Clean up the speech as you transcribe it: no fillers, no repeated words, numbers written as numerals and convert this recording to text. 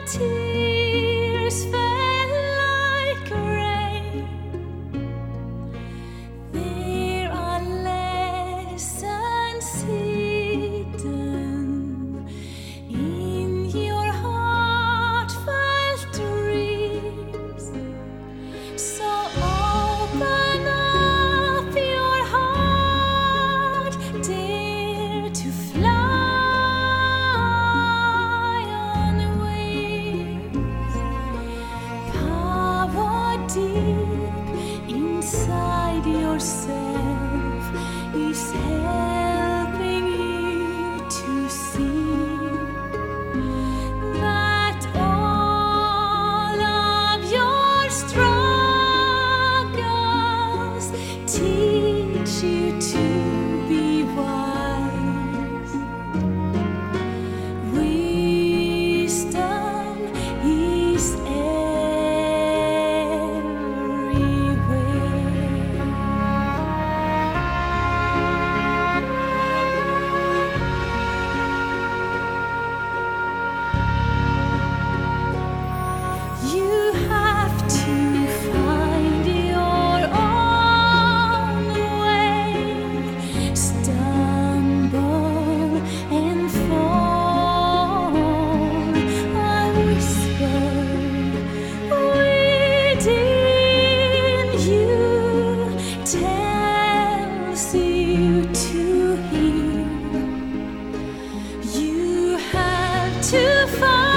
tears fell like rain. There are lessons hidden in your heartfelt dreams. So open up your heart, dare to fly on wings. Power deep inside yourself is helping you to see that all of your struggles teach you to be wise. Wisdom is everywhere. You have to find your own way, stumble and fall. A whisper within you tells you to hear. You have to find